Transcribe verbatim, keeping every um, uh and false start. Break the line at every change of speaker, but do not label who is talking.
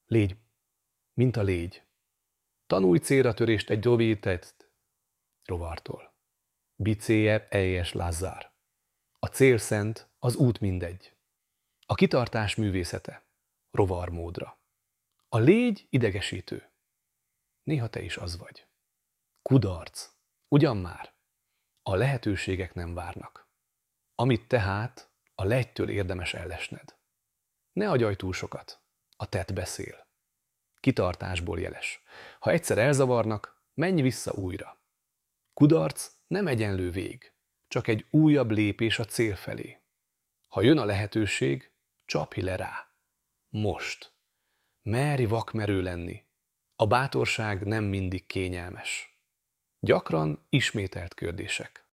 Légy, mint a légy. Tanulj célra törést egy rövidített rovartól. Bicéje eljes Lázár. A cél szent, az út mindegy. A kitartás művészete. Rovarmódra. A légy idegesítő. Néha te is az vagy. Kudarc. Ugyan már. A lehetőségek nem várnak. Amit tehát a legytől érdemes ellesned. Ne agyalj túl sokat. A tett beszél. Kitartásból jeles. Ha egyszer elzavarnak, menj vissza újra. Kudarc nem egyenlő vég, csak egy újabb lépés a cél felé. Ha jön a lehetőség, csapj le rá. Most. Merj vakmerő lenni. A bátorság nem mindig kényelmes. Gyakran ismételt kérdések.